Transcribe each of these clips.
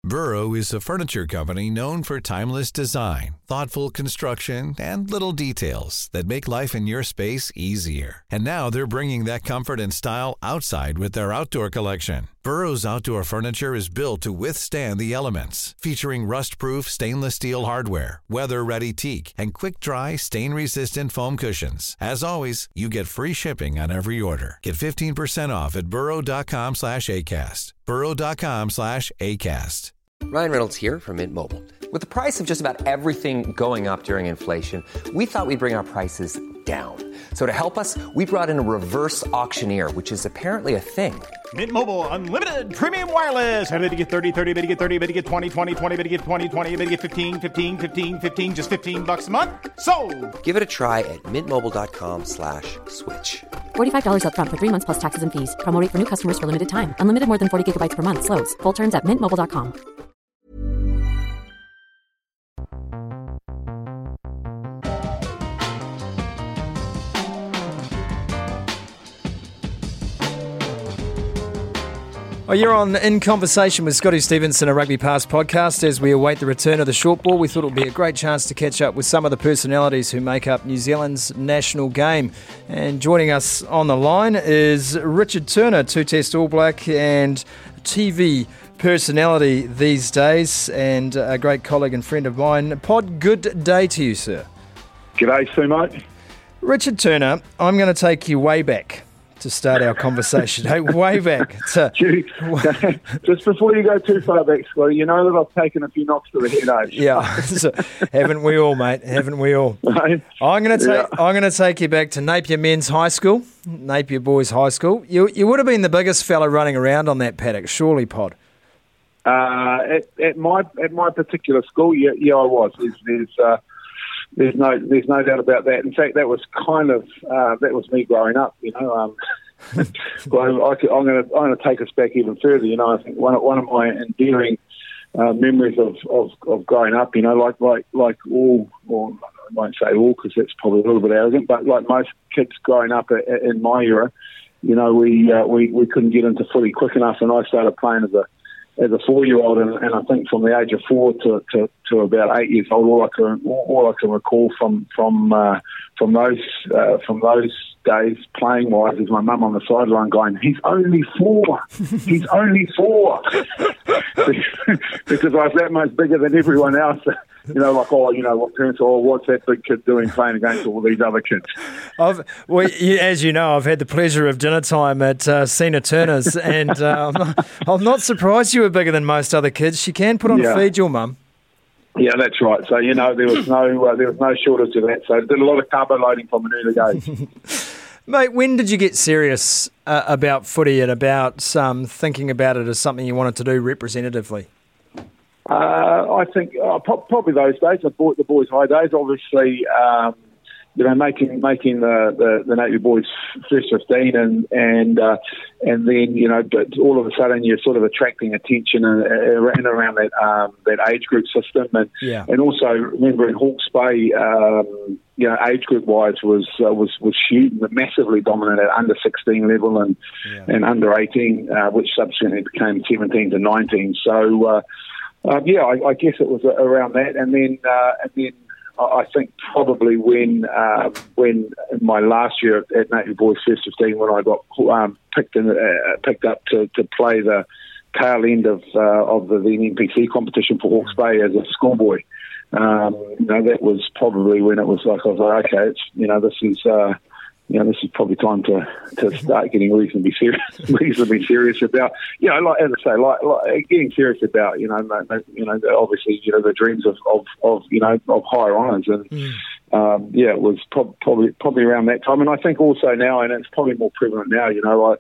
Burrow is a furniture company known for timeless design, thoughtful construction, and little details that make life in your space easier. And now they're bringing that comfort and style outside with their outdoor collection. Burrow's outdoor furniture is built to withstand the elements, featuring rust-proof stainless steel hardware, weather-ready teak, and quick-dry, stain-resistant foam cushions. As always, you get free shipping on every order. Get 15% off at burrow.com/ACAST. burrow.com/ACAST. Ryan Reynolds here from Mint Mobile. With the price of just about everything going up during inflation, we thought we'd bring our prices down. So to help us, we brought in a reverse auctioneer, which is apparently a thing. Mint Mobile Unlimited Premium Wireless. How to get 30, 30, bit to get 30, bit to get 20, 20, 20, bit to get 20, 20, bit to get 15, 15, 15, 15, just $15 a month? Sold! Give it a try at mintmobile.com/switch. $45 up front for 3 months plus taxes and fees. Promo rate for new customers for limited time. Unlimited more than 40 gigabytes per month. Slows full terms at mintmobile.com. Well, you're on In Conversation with Scotty Stevenson, a Rugby Pass podcast. As we await the return of the short ball, we thought it would be a great chance to catch up with some of the personalities who make up New Zealand's national game. And joining us on the line is Richard Turner, two-test All Black and TV personality these days, and a great colleague and friend of mine. Pod, good day to you, sir. G'day, Sue, mate. Richard Turner, I'm going to take you way back to start our conversation. Hey, way back. Just before you go too far back, Scotty, you know that I've taken a few knocks to the head, Yeah, so, haven't we all, mate? Haven't we all? Right. I'm going to take you back to Napier Men's High School, Napier Boys High School. You would have been the biggest fella running around on that paddock, surely, Pod. At my particular school, yeah, I was. There's no doubt about that. In fact, that was kind of that was me growing up. You know, well, I'm going to take us back even further. You know, I think one of my endearing memories of growing up. You know, like all, or I won't say all because that's probably a little bit arrogant, but like most kids growing up in my era, you know, we couldn't get into footy quick enough, and I started playing as a 4-year-old, and I think from the age of 4 to about 8 years old, all I can recall from those days playing wise is my mum on the sideline going, "He's only 4, he's only 4," because I was that much bigger than everyone else. You know, like, what parents are, what's that big kid doing playing against all these other kids? As you know, I've had the pleasure of dinner time at Sina Turner's, and I'm not surprised you were bigger than most other kids. She can put on a feed, your mum. Yeah, that's right. So, you know, there was no shortage of that. So I did a lot of carbo loading from an early age. Mate, when did you get serious about footy and about thinking about it as something you wanted to do representatively? I think probably those days, the boys' high days. Obviously, you know, making the Napier boys first 15, and then, you know, but all of a sudden you're sort of attracting attention around that age group system, and also remembering Hawke's Bay, you know, age group wise was huge, massively dominant at under 16 level and under 18, which subsequently became 17 to 19. So. I guess it was around that, and then I think probably when in my last year at Napier Boys First 15, when I got picked up to play the tail end of the NPC competition for Hawke's Bay as a schoolboy, you know, that was probably when it was like, I was like, okay, it's, you know, this is probably time to start getting reasonably serious about, you know, like, as I say, like getting serious about, you know, obviously, you know, the dreams of higher honours, and it was probably around that time. And I think also now, and it's probably more prevalent now, you know,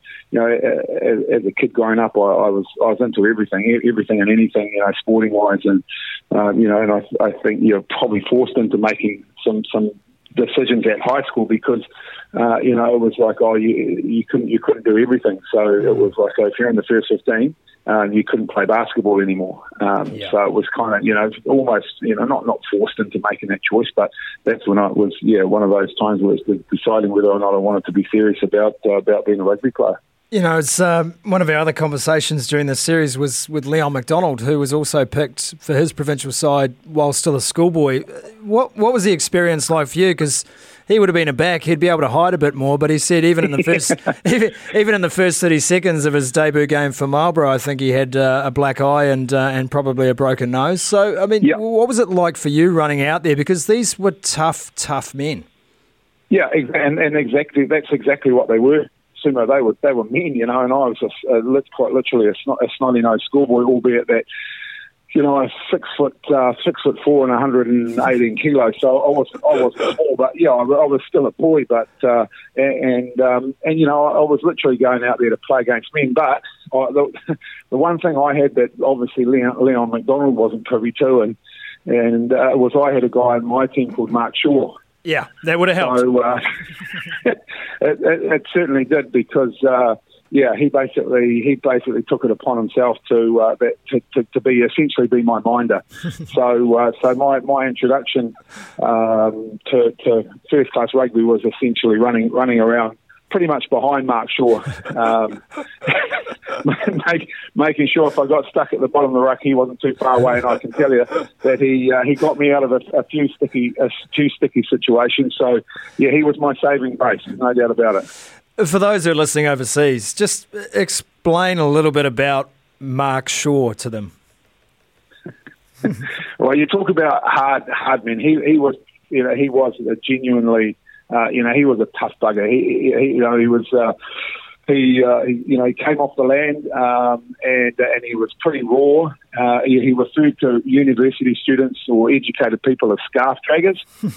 as a kid growing up, I was into everything and anything, you know, sporting wise, and you know, and I think you're probably forced into making some decisions at high school because you know, it was like, you couldn't do everything. So it was like, if you're in the first 15, you couldn't play basketball anymore. So it was kind of, you know, almost, you know, not forced into making that choice, but that's when it was, one of those times where it's deciding whether or not I wanted to be serious about being a rugby player. You know, it's one of our other conversations during this series was with Leon McDonald, who was also picked for his provincial side while still a schoolboy. What was the experience like for you? Because he would have been a back, he'd be able to hide a bit more, but he said even in the first even in the first 30 seconds of his debut game for Marlborough, I think he had a black eye and probably a broken nose. So, I mean, What was it like for you running out there? Because these were tough men. Yeah, and exactly, that's exactly what they were. Sumo, they were men, you know, and I was quite literally a snotty-nosed schoolboy, albeit that, you know, I was 6'4" and 118 kilos, so I wasn't small, but yeah, I was still a boy. But and you know, I was literally going out there to play against men. But the one thing I had that obviously Leon McDonald wasn't privy to, and was I had a guy in my team called Mark Shaw. Yeah, that would have helped. So it certainly did, because he basically took it upon himself to essentially be my minder. So my introduction to first class rugby was essentially running around pretty much behind Mark Shaw, making sure if I got stuck at the bottom of the ruck, he wasn't too far away. And I can tell you that he got me out of a few sticky situations. So yeah, he was my saving grace, no doubt about it. For those who are listening overseas, just explain a little bit about Mark Shaw to them. Well, you talk about hard men. He was a genuinely. He was a tough bugger. He came off the land and he was pretty raw. He referred to university students or educated people as scarf draggers,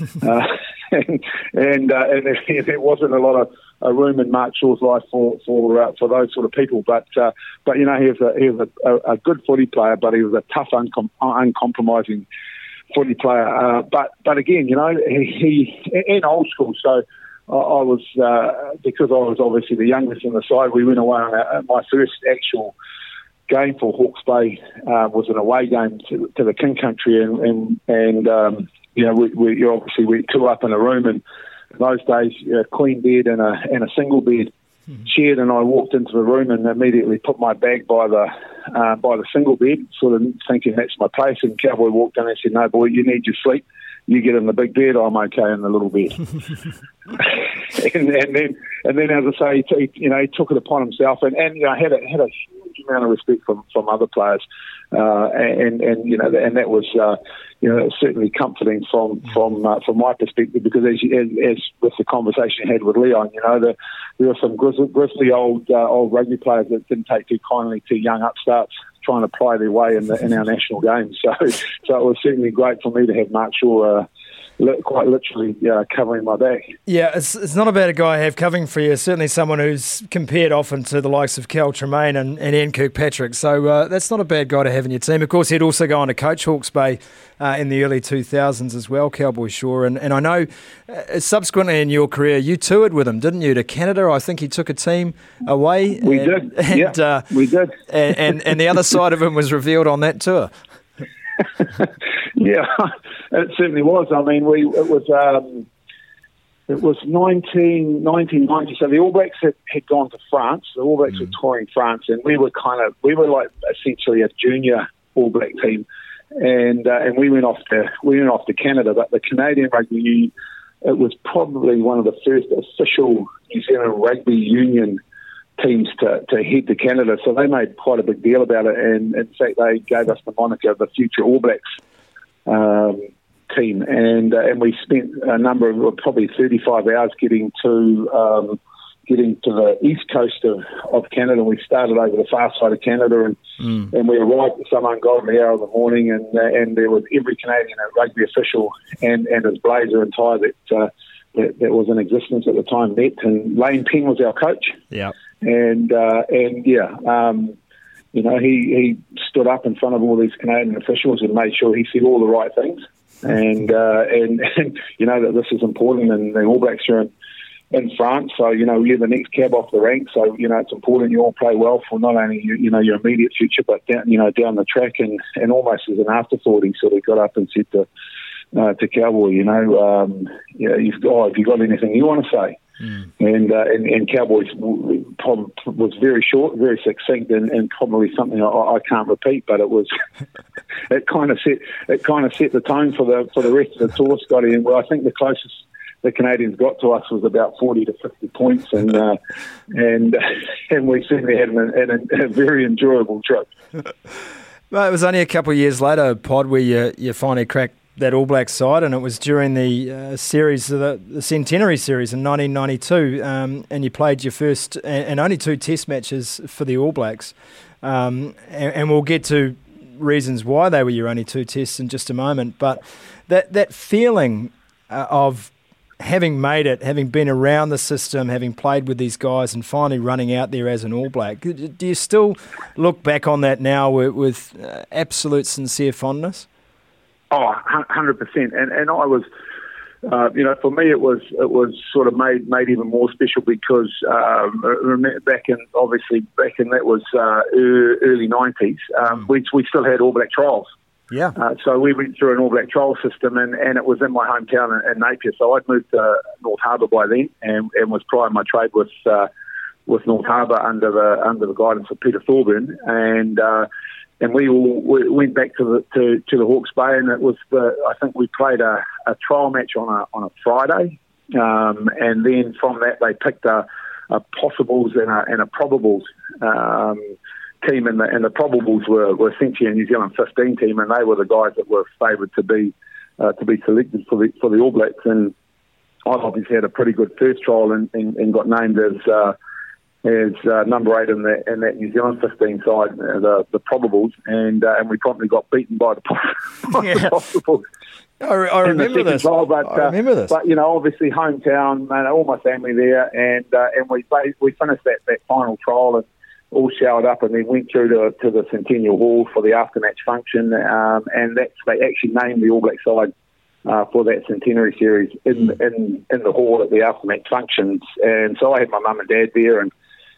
and there wasn't a lot of room in Mark Shaw's life for those sort of people. But you know, he was a good footy player, but he was a tough, uncompromising footy player, but again, you know, he in old school. So I was because I was obviously the youngest in the side. We went away on my first actual game for Hawke's Bay was an away game to the King Country, and you know, we two up in a room, and in those days, queen bed and a single bed shared, and I walked into the room and immediately put my bag by the single bed, sort of thinking that's my place. And Cowboy walked in and said, "No, boy, you need your sleep. You get in the big bed. I'm okay in the little bed." and then, as I say, he took it upon himself, and you know, had a huge amount of respect from other players, and that was certainly comforting from my perspective, because as with the conversation I had with Leon, you know, there were some grizzly old rugby players that didn't take too kindly to young upstarts trying to ply their way in our national games. So it was certainly great for me to have Mark Shaw quite literally covering my back. Yeah, it's not a bad guy to have covering for you. Certainly someone who's compared often to the likes of Cal Tremaine and Ian Kirkpatrick. So that's not a bad guy to have in your team. Of course, he'd also go on to coach Hawke's Bay in the early 2000s as well, Cowboy Shaw. And I know subsequently in your career, you toured with him, didn't you, to Canada? I think he took a team away. We did. We did. And the other side of him was revealed on that tour. Yeah, it certainly was. I mean, it was 1990. So the All Blacks had gone to France. The All Blacks were touring France, and we were like essentially a junior All Black team, and we went off to Canada. But the Canadian Rugby Union, it was probably one of the first official New Zealand Rugby Union teams to head to Canada, so they made quite a big deal about it, and in fact they gave us the moniker of the future All Blacks team, and we spent a number of probably 35 hours getting to the east coast of Canada. We started over the far side of Canada, and we arrived at some ungodly hour of the morning, and there was every Canadian rugby official and his blazer and tie that was in existence at the time met, and Lane Penn was our coach. Yeah. You know, he stood up in front of all these Canadian officials and made sure he said all the right things, and you know that this is important, and the All Blacks are in France, so you know you're the next cab off the rank, so you know it's important you all play well for not only your immediate future, but down the track, and almost as an afterthought, he sort of got up and said to Cowboy, have you got anything you want to say? And Cowboys was very short, very succinct, and probably something I can't repeat. But it was it kind of set the tone for the rest of the tour, Scotty. And I think the closest the Canadians got to us was about 40 to 50 points, and we certainly had a very enjoyable trip. Well, it was only a couple of years later, Pod, where you finally cracked that All Black side, and it was during the series, the Centenary Series in 1992, and you played your first and only 2 Test matches for the All Blacks, and we'll get to reasons why they were your only 2 Tests in just a moment. But that feeling of having made it, having been around the system, having played with these guys, and finally running out there as an All Black, do you still look back on that now with absolute sincere fondness? Oh, 100%. And I was, for me, it was sort of made even more special because back in that was early 90s, we still had All Black trials. Yeah. So we went through an All Black trial system, and it was in my hometown in Napier. So I'd moved to North Harbour by then, and was plying my trade with North Harbour under the guidance of Peter Thorburn, and we all went back to the Hawke's Bay, and it was I think we played a trial match on a Friday, and then from that they picked a possibles and a probables team, and the probables were essentially a New Zealand 15 team, and they were the guys that were favoured to be selected for the All Blacks. And I obviously had a pretty good first trial and got named as number 8 in that New Zealand 15 side, the probables, and we promptly got beaten by the possibles. I remember this. Trial, I remember this. But obviously hometown, man, all my family there, and we finished that final trial and all showered up, and then went through to the Centennial Hall for the aftermatch function, and they actually named the All Black side for that Centenary Series in the hall at the aftermatch functions. And so I had my mum and dad there, and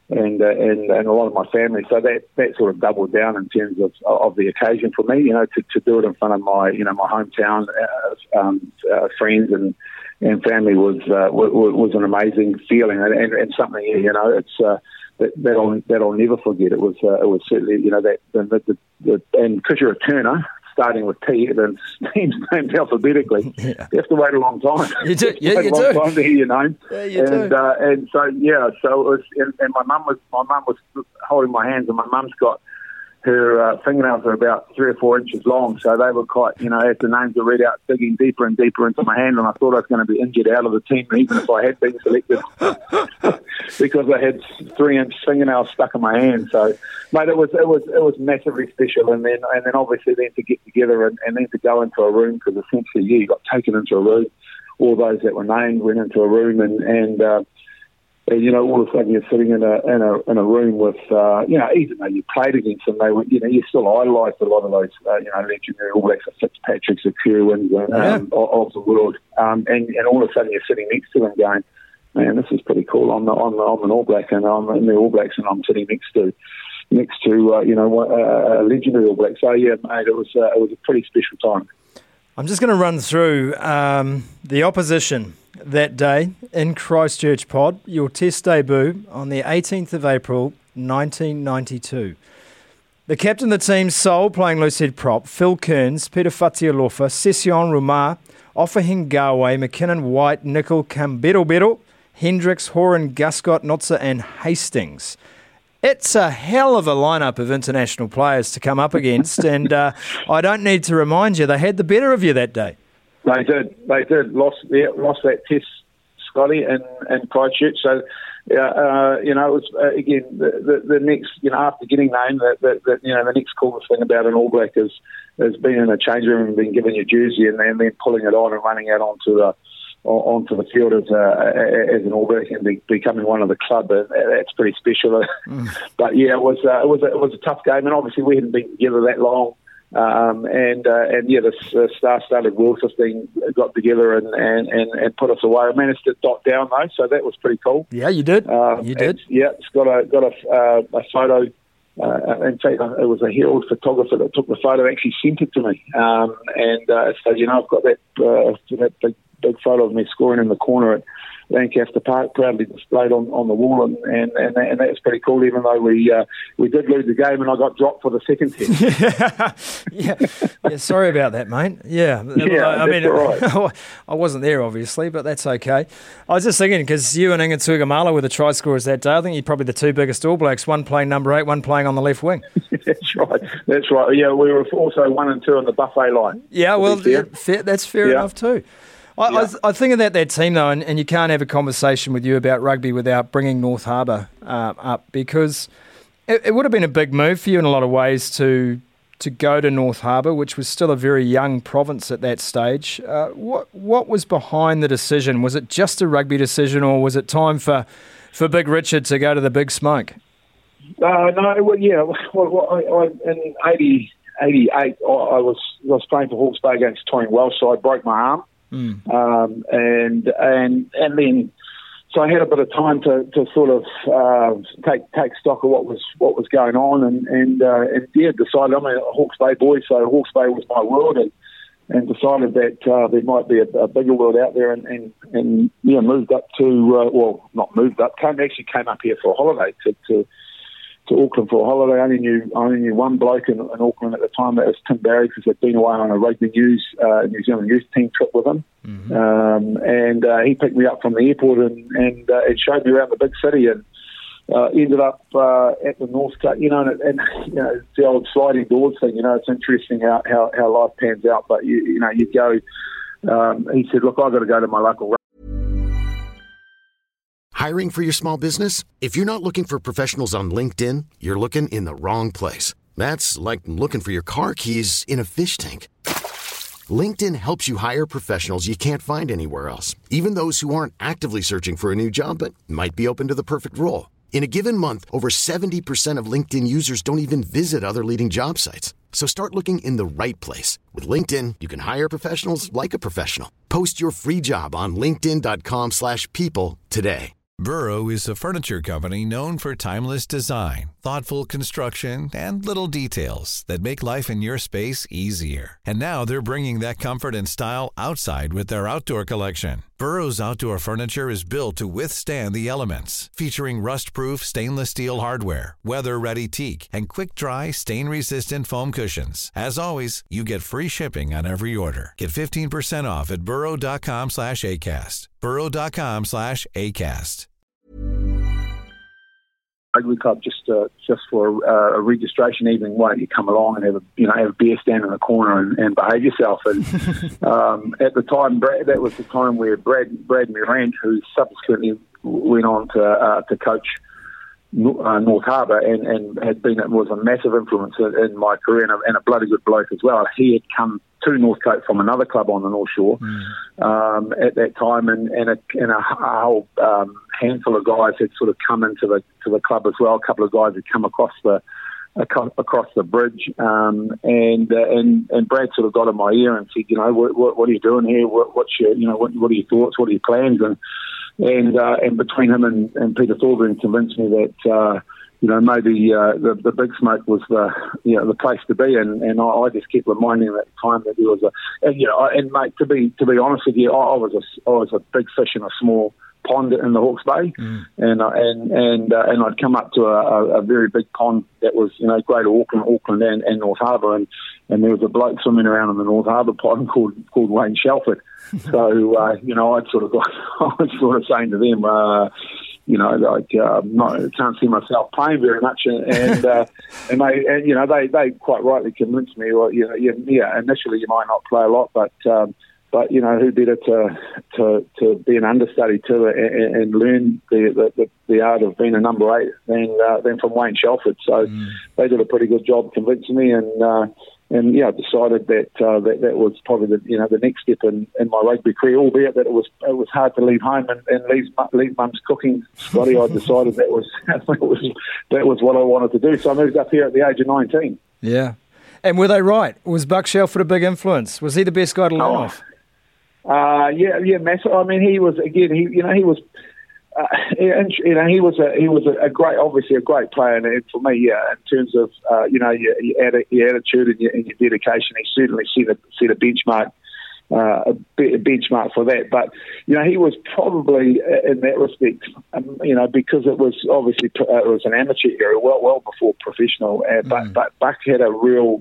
a lot of my family. So that sort of doubled down in terms of the occasion for me, to do it in front of my my hometown friends and family was an amazing feeling, and something it's. That I'll never forget. It was certainly and because you're a Turner, starting with T, then names named alphabetically. Yeah. You have to wait a long time. You do, yeah, you do. A long time to hear your name. Yeah, you do. And so it was. And my mum was holding my hands, and my mum's got her fingernails are about 3 or 4 inches long, so they were quite, as the names were read out, digging deeper and deeper into my hand, and I thought I was going to be injured out of the team, even if I had been selected, because I had 3-inch fingernails stuck in my hand. So, mate, it was massively special, and then obviously then to get together and then to go into a room, because essentially you got taken into a room. All those that were named went into a room, and all of a sudden you're sitting in a room with, even though you played against them, they were, you still idolised a lot of those, legendary All Blacks, Fitzpatrick, the Kerwins of the world, and all of a sudden you're sitting next to them going, man, this is pretty cool. I'm an All Black, and I'm in the All Blacks, and I'm sitting next to a legendary All Black. So yeah, mate, it was a pretty special time. I'm just going to run through the opposition that day in Christchurch, Pod. Your Test debut on the 18th of April, 1992. The captain of the team, Sol, playing loosehead prop, Phil Kearns, Peter Fatialofa, Session Rumar, Offahin Gawe, McKinnon, White, Nicol, Camberobero, Hendricks, Horan, Guscott, Notza and Hastings. It's a hell of a lineup of international players to come up against, and I don't need to remind you, they had the better of you that day. They did. Lost that test, Scotty, in Christchurch. So, it was again the next. After getting named, the next coolest thing about an All Black is being in a change room and being given your jersey and then pulling it on and running out onto the field as an All Black and becoming one of the club. That's pretty special. But yeah, it was a tough game, and obviously we hadn't been together that long. The star-studded World 15 got together and put us away. I managed to dot down though, so that was pretty cool. Yeah, you did. It's got a photo. In fact, it was a Herald photographer that took the photo. Actually sent it to me, so I've got that big photo of me scoring in the corner at Lancaster Park, proudly displayed on the wall, and that's pretty cool. Even though we did lose the game, and I got dropped for the second test. yeah. Sorry about that, mate. Yeah, I mean, right. I wasn't there obviously, but that's okay. I was just thinking because you and Inga Tugamala were the try scorers that day. I think you're probably the two biggest All Blacks. One playing number 8, one playing on the left wing. That's right. Yeah, we were also 1 and 2 on the buffet line. Yeah, well, that's fair enough too. I think of that team, though, and you can't have a conversation with you about rugby without bringing North Harbour up, because it would have been a big move for you in a lot of ways to go to North Harbour, which was still a very young province at that stage. What was behind the decision? Was it just a rugby decision, or was it time for Big Richard to go to the big smoke? No, well, yeah. Well, in 88, I was playing for Hawke's Bay against Tony Welsh, so I broke my arm. And then so I had a bit of time to sort of take stock of what was going on, and decided I'm a Hawke's Bay boy, so Hawke's Bay was my world, and decided that there might be a bigger world out there, and moved up to came up here for a holiday to Auckland for a holiday. I only knew one bloke in Auckland at the time. That was Tim Barry, because I'd been away on a rugby New Zealand youth team trip with him. Mm-hmm. And he picked me up from the airport and showed me around the big city, and ended up at the North Cape. And it's the old sliding doors thing. It's interesting how life pans out. But you go. He said, "Look, I've got to go to my local." Hiring for your small business? If you're not looking for professionals on LinkedIn, you're looking in the wrong place. That's like looking for your car keys in a fish tank. LinkedIn helps you hire professionals you can't find anywhere else, even those who aren't actively searching for a new job but might be open to the perfect role. In a given month, over 70% of LinkedIn users don't even visit other leading job sites. So start looking in the right place. With LinkedIn, you can hire professionals like a professional. Post your free job on linkedin.com/people today. Burrow is a furniture company known for timeless design, thoughtful construction, and little details that make life in your space easier. And now they're bringing that comfort and style outside with their outdoor collection. Burrow's outdoor furniture is built to withstand the elements, featuring rust-proof stainless steel hardware, weather-ready teak, and quick-dry, stain-resistant foam cushions. As always, you get free shipping on every order. Get 15% off at burrow.com/ACAST. burrow.com/ACAST. Rugby club just for a registration evening. Why don't you come along and have a beer stand in the corner and behave yourself? And at the time, that was the time where Brad Morant, who subsequently went on to coach North Harbour and was a massive influence in my career and a bloody good bloke as well. He had come to Northcote from another club on the North Shore at that time, and a whole handful of guys had sort of come into the club as well. A couple of guys had come across the bridge, and Brad sort of got in my ear and said, what are you doing here? What's your what are your thoughts? What are your plans? And between him and Peter Thorburn convinced me that maybe the big smoke was the place to be, and I just kept reminding him at the time that there was and mate, to be honest with you, I was a big fish in a small pond in the Hawke's Bay, and I'd come up to a very big pond that was Greater Auckland and North Harbour, and there was a bloke swimming around in the North Harbour pond called Wayne Shelford. So I was sort of saying to them, I can't see myself playing very much, and they quite rightly convinced me. Well, initially you might not play a lot, but who better to be an understudy to and learn the art of being a number 8 than from Wayne Shelford. So they did a pretty good job convincing me, and decided that was probably the next step in my rugby career. Albeit that it was hard to leave home and leave mum's cooking, Scotty. I decided that was what I wanted to do. So I moved up here at the age of 19. Yeah, and were they right? Was Buck Shelford a big influence? Was he the best guy to learn off? Yeah, massive. I mean, he was a great, obviously a great player, and for me, in terms of your attitude and your dedication, he certainly set a benchmark a benchmark for that. But, he was probably, in that respect, because it was obviously it was an amateur era, well before professional. But Buck had a real,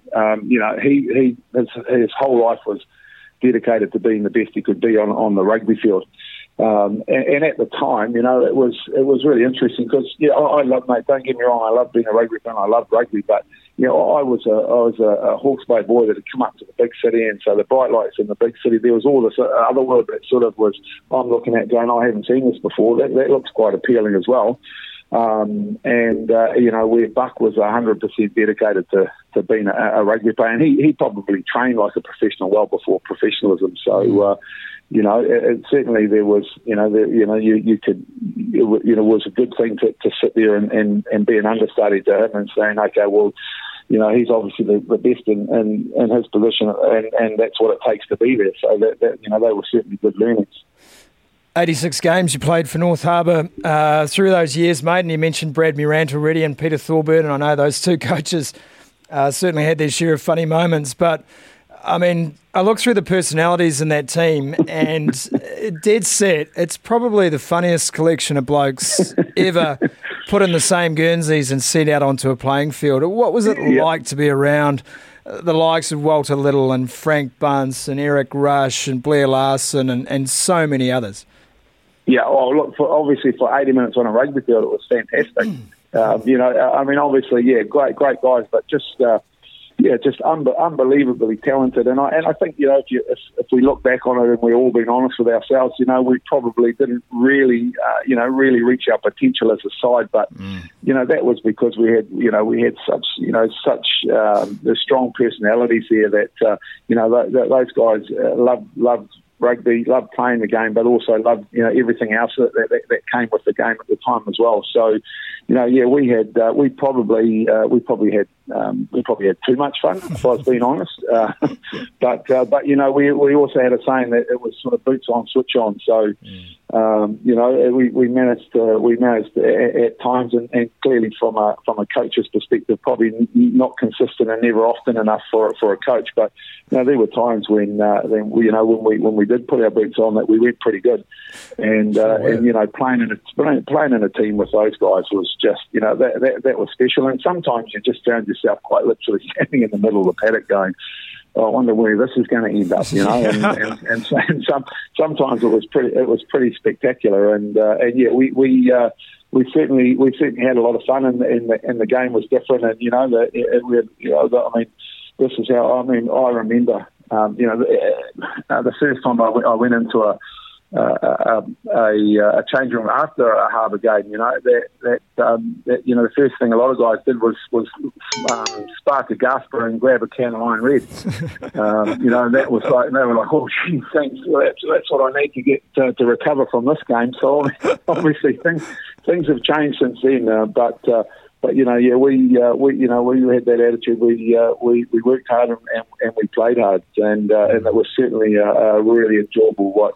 his whole life was dedicated to being the best he could be on the rugby field. And at the time, it was really interesting because, I love, mate, don't get me wrong, I love being a rugby fan, I love rugby, but, I was a Hawke's Bay boy that had come up to the big city, and so the bright lights in the big city, there was all this other world that sort of was, I'm looking at going, I haven't seen this before, that looks quite appealing as well. Where Buck was 100% dedicated to being a rugby player, and he probably trained like a professional well before professionalism, so... it certainly there was, you could, it was a good thing to sit there and be an understudy to him and saying, okay, well, he's obviously the best in his position, and that's what it takes to be there. So that they were certainly good learnings. 86 games you played for North Harbour through those years, mate, and you mentioned Brad Murant already and Peter Thorburn, and I know those two coaches certainly had their share of funny moments, but I mean, I look through the personalities in that team and dead set, it's probably the funniest collection of blokes ever put in the same Guernseys and sent out onto a playing field. What was it like to be around the likes of Walter Little and Frank Bunce and Eric Rush and Blair Larson and so many others? Yeah, well, look, obviously for 80 minutes on a rugby field, it was fantastic. Obviously, great guys, but just... just unbelievably talented, and I think if we look back on it and we're all being honest with ourselves, we probably didn't really reach our potential as a side, but that was because we had such strong personalities there that those guys loved rugby, loved playing the game, but also loved everything else that came with the game at the time as well. So, we probably had too much fun, if I was being honest. But we also had a saying that it was sort of boots on, switch on. So, we managed at times, and clearly from a coach's perspective, probably not consistent and never often enough for a coach. But there were times when we did put our boots on that we went pretty good, and playing in a team with those guys was just that was special. And sometimes you just found yourself quite literally standing in the middle of the paddock going, I wonder where this is going to end up, and sometimes it was pretty spectacular, and we certainly had a lot of fun, and the game was different, and this is how I remember the first time I went into a change room after a Harbour game. The first thing a lot of guys did was spark a gasper and grab a can of Iron Red. That was like, they were like, oh, gee, thanks. That's what I need to get to recover from this game. So obviously things have changed since then. But we had that attitude. We worked hard and we played hard, and it was certainly a really enjoyable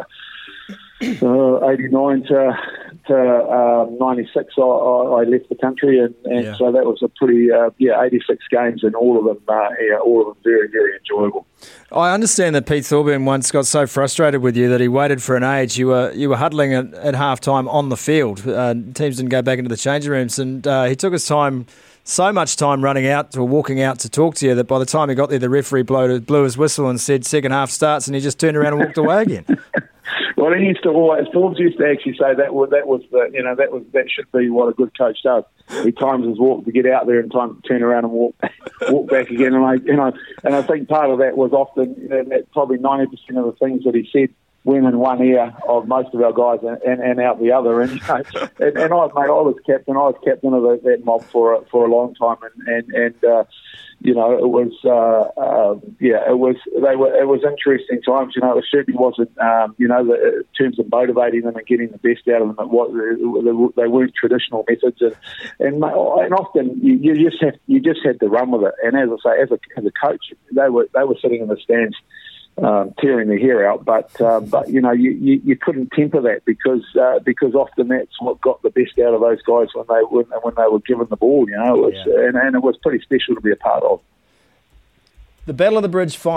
89 to 96. I left the country, and so that was a pretty 86 games, and all of them very, very enjoyable. I understand that Pete Thorburn once got so frustrated with you that he waited for an age. You were huddling at half time on the field. Teams didn't go back into the changing rooms, and he took his time. So much time running out or walking out to talk to you that by the time he got there, the referee blew his whistle and said second half starts, and he just turned around and walked away again. Well, Forbes used to actually say that should be what a good coach does. He times his walk to get out there and time to turn around and walk back again. And I think part of that was often that probably 90% of the things that he said went in one ear of most of our guys and out the other. And I was captain. I was captain of that mob for a long time, and it was interesting times. It certainly wasn't in terms of motivating them and getting the best out of them. They weren't traditional methods, and often you just had to run with it. And as I say, as a coach, they were sitting in the stands, tearing their hair out, but you couldn't temper that because often that's what got the best out of those guys when they were given the ball. And it was pretty special to be a part of. The Battle of the Bridge final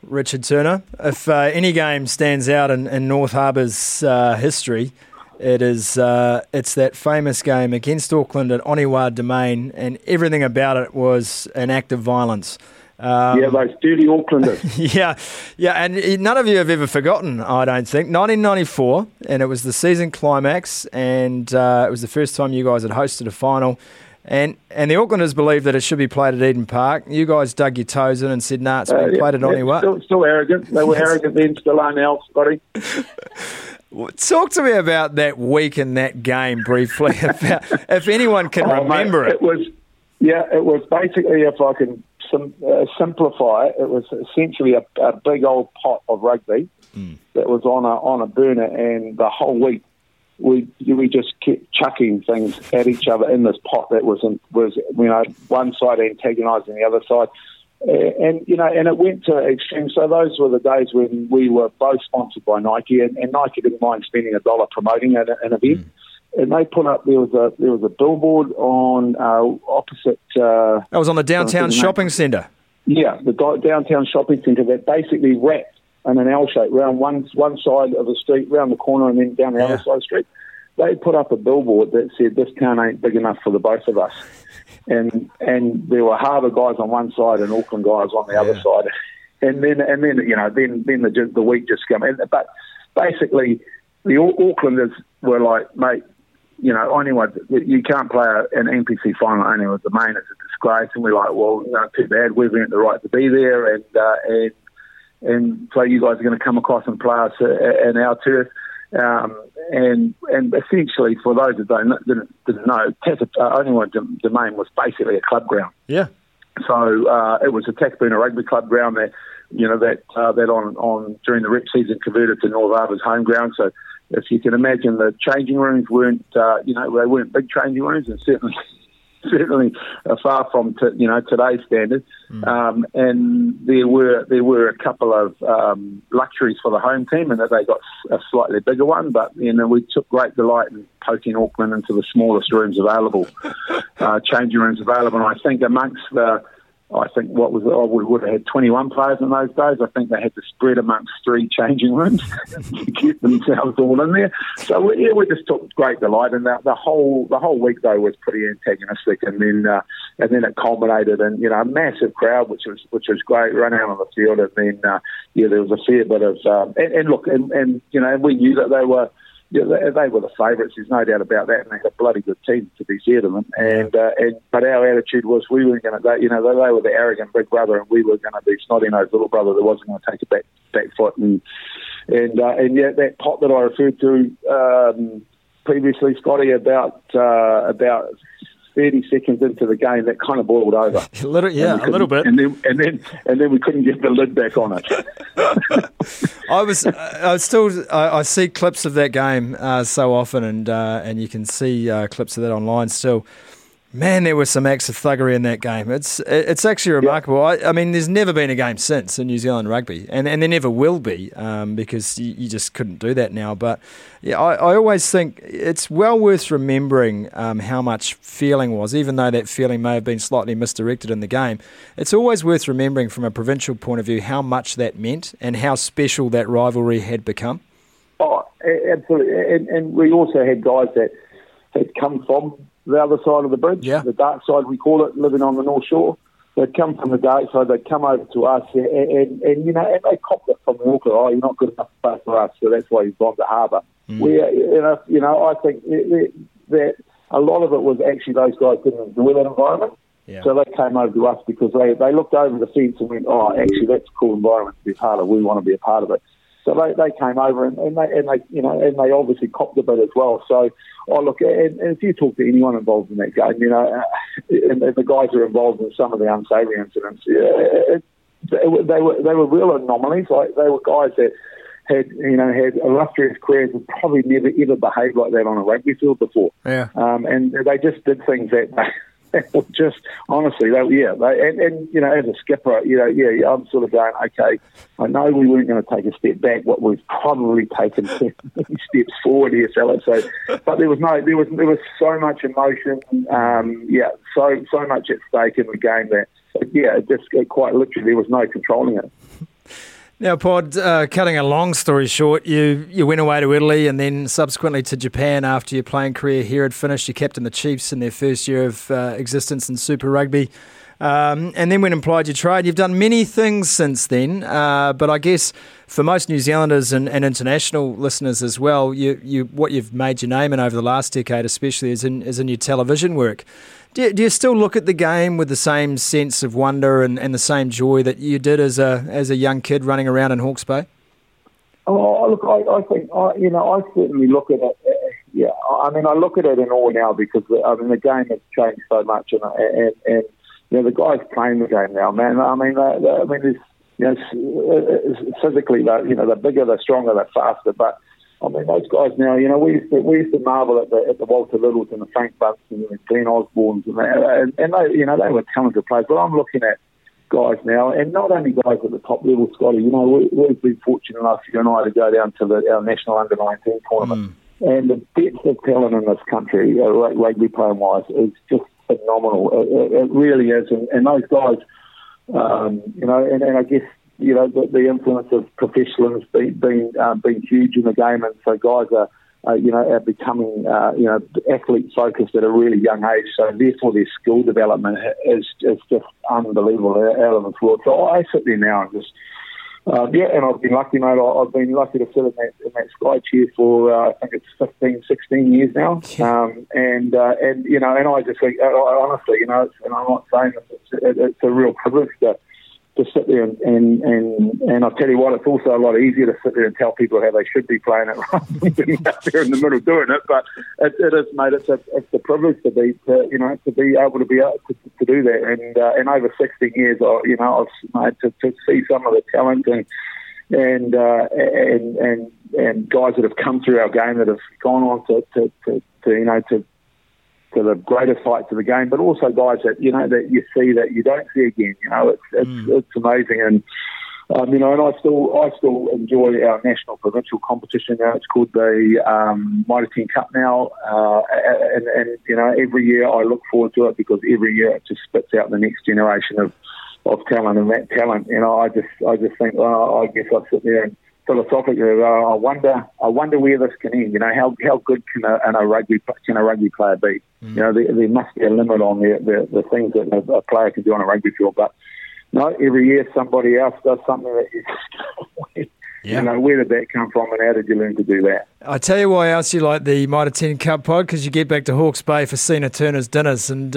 Richard Turner. If any game stands out in North Harbour's history, it's that famous game against Auckland at Oniwa Domain, and everything about it was an act of violence. Those dirty Aucklanders. yeah, and none of you have ever forgotten, I don't think. 1994, and it was the season climax, and it was the first time you guys had hosted a final, and the Aucklanders believed that it should be played at Eden Park. You guys dug your toes in and said, nah, it's been played at Oniwa. Still arrogant. They were arrogant then, still are now, Scotty. Talk to me about that week and that game briefly, if anyone can remember it. It was basically, if I can simplify it, it was essentially a big old pot of rugby that was on a burner, and the whole week we just kept chucking things at each other in this pot that was one side antagonising the other side. And it went to extreme. So those were the days when we were both sponsored by Nike, and Nike didn't mind spending $1 promoting an event. And they put up, there was a billboard on opposite. That was on the downtown shopping centre. Yeah, the downtown shopping centre that basically wrapped in an L shape around one side of the street, round the corner, and then down the other side of the street. They put up a billboard that said, "This town ain't big enough for the both of us." And there were Harbour guys on one side and Auckland guys on the other side. And then the week just came. But basically, the Aucklanders were like, mate, anyway, you can't play an NPC final only with the main. It's a disgrace. And we're like, well, too bad. We've earned the right to be there, and so you guys are going to come across and play us in our turf. And essentially, for those that didn't know, Oniwa Domain was basically a club ground. Yeah. So it was a Takapuna Rugby Club ground that on during the rep season converted to North Harbour's home ground. So if you can imagine, the changing rooms weren't they weren't big changing rooms, and certainly far from today's standard. And there were a couple of luxuries for the home team, and that they got a slightly bigger one. But we took great delight in poking Auckland into the smallest rooms available, changing rooms available. And I think amongst we would have had 21 players in those days. I think they had to spread amongst 3 changing rooms to get themselves all in there. So we just took great delight, and the whole week though was pretty antagonistic, and then it culminated in a massive crowd, which was great, run out on the field, and then there was a fair bit of and we knew that they were the favourites. There's no doubt about that, and they had a bloody good team, to be fair to them. But our attitude was we weren't going to. They were the arrogant big brother, and we were going to be snotty-nosed little brother that wasn't going to take a back foot. And that pot that I referred to previously, Scotty, about 30 seconds into the game, that kind of boiled over. a little bit. And then we couldn't get the lid back on it. I see clips of that game so often, and you can see clips of that online still. Man, there were some acts of thuggery in that game. It's actually remarkable. I mean, there's never been a game since in New Zealand rugby, and there never will be, because you just couldn't do that now. But yeah, I always think it's well worth remembering how much feeling was, even though that feeling may have been slightly misdirected in the game. It's always worth remembering from a provincial point of view how much that meant and how special that rivalry had become. Oh, absolutely. And we also had guys that had come from the other side of the bridge, the dark side we call it, living on the North Shore. They'd come from the dark side, they'd come over to us, and they copped it from the Auckland. Oh, you're not good enough to play for us, so that's why you've gone to Harbour. I think that a lot of it was actually those guys didn't enjoy that environment. Yeah. So they came over to us because they looked over the fence and went, oh, actually that's a cool environment to be a part of. We want to be a part of it. So they came over and they obviously copped a bit as well. So, and if you talk to anyone involved in that game, and the guys who are involved in some of the unsavoury incidents, they were real anomalies. Like they were guys that had illustrious careers and probably never ever behaved like that on a rugby field before. Yeah. And they just did things that were just honestly, as a skipper, I'm sort of going, okay, I know we weren't going to take a step back. What we've probably taken steps forward here, fellas. So, but there was so much emotion, so much at stake in the game that, quite literally, there was no controlling it. Now, Pod, cutting a long story short, you went away to Italy and then subsequently to Japan after your playing career here had finished. You captained the Chiefs in their first year of existence in Super Rugby. And then when applied your trade, you've done many things since then. But I guess for most New Zealanders and international listeners as well, what you've made your name in over the last decade especially is in your television work. Do you still look at the game with the same sense of wonder and the same joy that you did as a young kid running around in Hawke's Bay? Oh, look, I think, I certainly look at it. Yeah, I mean, I look at it in awe now because the game has changed so much, and the guys playing the game now, man. Physically, they're bigger, they're stronger, they're faster, but. I mean, those guys now, we used to marvel at the Walter Littles and the Frank Bunts and the Glenn Osbornes and they, they were talented players. But I'm looking at guys now, and not only guys at the top level, Scotty. We've been fortunate enough, you and I, to go down to our national under-19 tournament, and the depth of talent in this country, rugby playing wise, is just phenomenal. It really is, and those guys, and I guess. The influence of professionals being huge in the game, and so guys are becoming athlete focused at a really young age. So therefore, their skill development is just unbelievable, out of this world. So I sit there now and just and I've been lucky, mate. I've been lucky to sit in that Sky chair for I think it's 15, 16 years now. And I just think honestly, and I'm not saying this, it's a real privilege to sit there and I'll tell you what, it's also a lot easier to sit there and tell people how they should be playing it rather than being out there in the middle doing it. But it is, mate. It's a privilege to be able to do that. And over 16 years, to see some of the talent and guys that have come through our game that have gone on to the greatest heights of the game, but also guys that that you see that you don't see again. It's amazing, and and I still enjoy our national provincial competition now. It's called the Mitre 10 Cup now, and every year I look forward to it because every year it just spits out the next generation of talent, and that talent. I just think, I guess I sit there and philosophically, I wonder where this can end. How good can a rugby player be? There must be a limit on the things that a player can do on a rugby field. But no, every year somebody else does something that where did that come from, and how did you learn to do that? I tell you why else you like the Mitre 10 Cup Pod, because you get back to Hawke's Bay for Sina Turner's dinners, and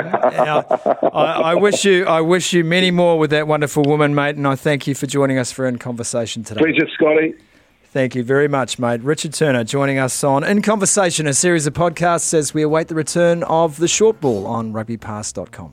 I wish you many more with that wonderful woman, mate. And I thank you for joining us for In Conversation today. Pleasure, Scotty. Thank you very much, mate. Richard Turner joining us on In Conversation, a series of podcasts as we await the return of the short ball on rugbypass.com.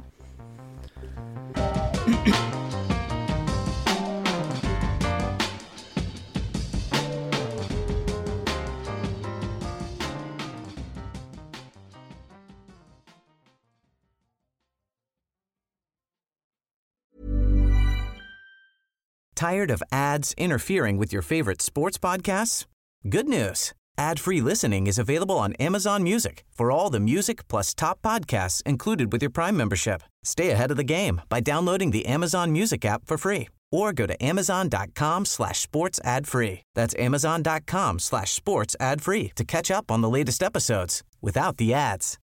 Tired of ads interfering with your favorite sports podcasts? Good news. Ad-free listening is available on Amazon Music for all the music plus top podcasts included with your Prime membership. Stay ahead of the game by downloading the Amazon Music app for free or go to amazon.com/sports ad free. That's amazon.com/sports ad free to catch up on the latest episodes without the ads.